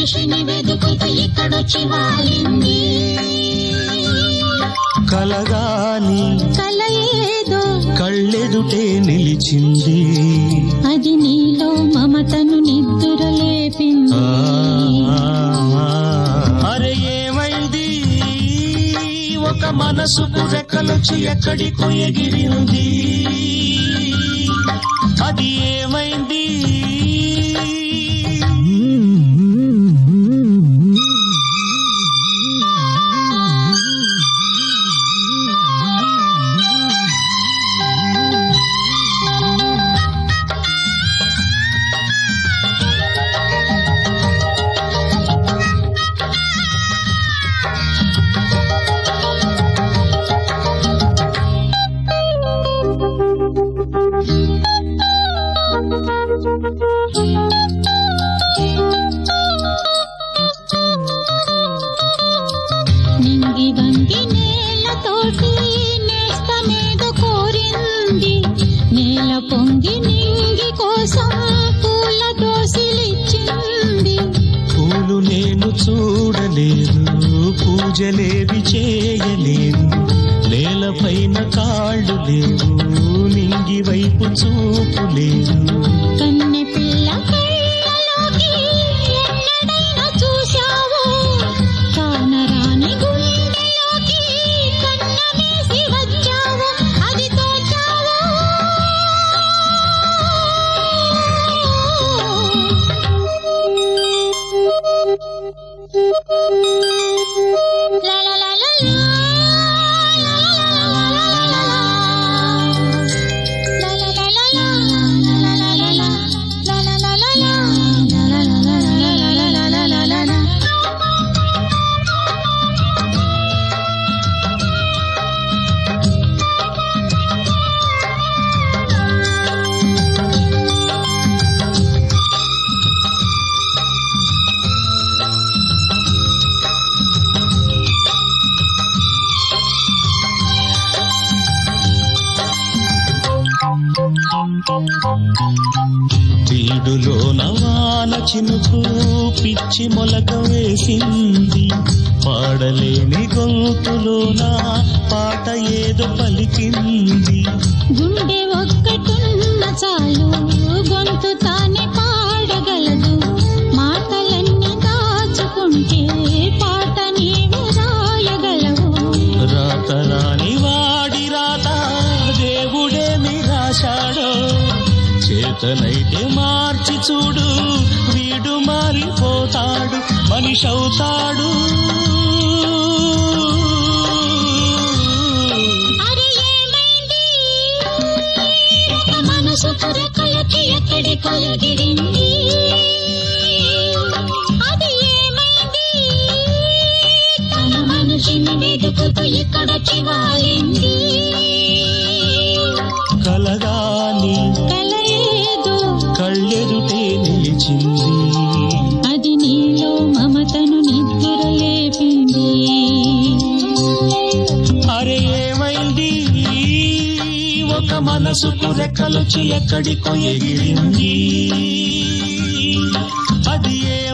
మనిషిని వెతుకుతూ ఇక్కడొచ్చి వాలింది. కలగాని కల ఏదో కళ్ళెదుటే నిలిచింది. అది నీలో మమతను నిద్దురలేపింది. అరే ఏమైంది, ఒక మనసుకు రెక్కలొచ్చి ఎక్కడికో ఎగిరింది. అది ఏమైంది, నింగి వంగి నేలతోటి నేస్తమేదో కోరింది. నేల పొంగి నింగి కోసం పూల దోసిలిచ్చింది. పూలు నేను చూడలేదు, పూజలేవి చేయలేదు. నేలపైన కాళ్ళు లేవు, నింగి వైపు చూపు లేదు. కన్నె పిల్ల కళ్ళలోకి ఎన్నడైనా చూశావు? కానరాని గుండెలోకి కన్నమేసి వచ్చావు, అది తోచావు. తీడులోన వాన చినుకు పిచ్చి మొలక వేసింది. పాడలేని గొంతులోన పాట ఏదో పలికింది. గుండె ఒక్కటున్న చాలు గొంతు తానే పాడగలదు. మాటలన్నీ దాచుకుంటే పాట నీవు రాయగలవు. రాత రాని వాడి రాత దేవుడేమి రాశాడో. చేతనైతే మార్చి చూడు, వీడు మారిపోతాడు, మనిషవుతాడు. అరే ఏమైంది, ఒక మనసు రెక్కలకి ఎక్కడికో ఎగిరింది. అది ఏమైంది, తన మనిషిని వెతుకుతూ ఇక్కడొచ్చి వాలింది. కలగాని కల ఏదో కళ్ళెదుటే నిలిచింది. అది నీలో మమతను నిద్దురలేపింది. అరే ఏమైంది, ఒక మనసుకు రెక్కలొచ్చి ఎక్కడికో ఎగిరింది. అది